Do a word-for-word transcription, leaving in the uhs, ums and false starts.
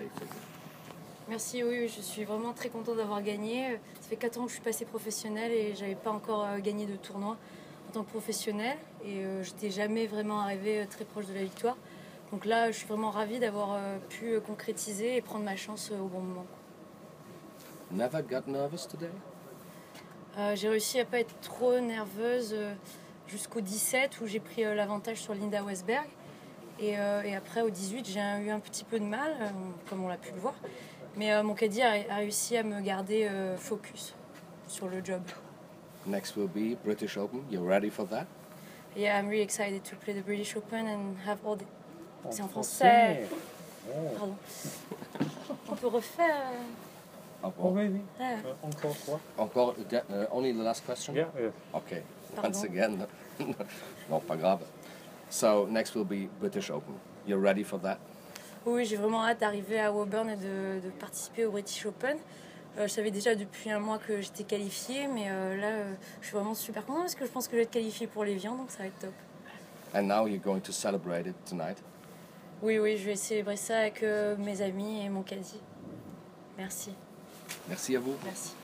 for you. Merci, oui, je suis vraiment très contente d'avoir gagné. Ça fait quatre ans que je suis passée professionnelle et j'avais pas encore gagné de tournoi en tant que professionnelle. Et euh, j'étais jamais vraiment arrivée très proche de la victoire. Donc là, je suis vraiment ravie d'avoir euh, pu concrétiser et prendre ma chance au bon moment. Never got nervous today? Euh, j'ai réussi à pas être trop nerveuse euh, jusqu'au dix-sept où j'ai pris euh, l'avantage sur Linda Westberg. Et, euh, et après, au dix-huit, j'ai eu un petit peu de mal, euh, comme on l'a pu le voir. Mais euh, mon caddie a, a réussi à me garder euh, focus sur le job. Next will be British Open. You're ready for that? Yeah, I'm really excited to play the British Open and have all the... En C'est en français. Oh. Pardon. On peut refaire. Encore. Oh, oui, oui. Ah. Euh, encore quoi? Encore, uh, only the last question? Yeah, yeah. Okay, Pardon. once again. Non, pas grave. So, next will be British Open. You're ready for that? Oui, j'ai vraiment hâte d'arriver à Woburn et de, de participer au British Open. Euh, je savais déjà depuis un mois que j'étais qualifiée, mais euh, là, euh, je suis vraiment super contente parce que je pense que je vais être qualifiée pour l'Évian, donc ça va être top. And now you're going to celebrate it tonight? Oui, oui, je vais célébrer ça avec euh, mes amis et mon caddie. Merci. Merci à vous. Merci.